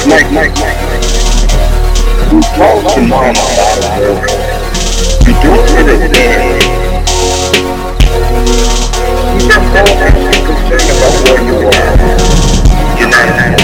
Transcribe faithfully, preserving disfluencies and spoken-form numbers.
Mike, Mike, Mike. You told your mom about it. You do it every day. You just don't have to be concerned about where you are. You're not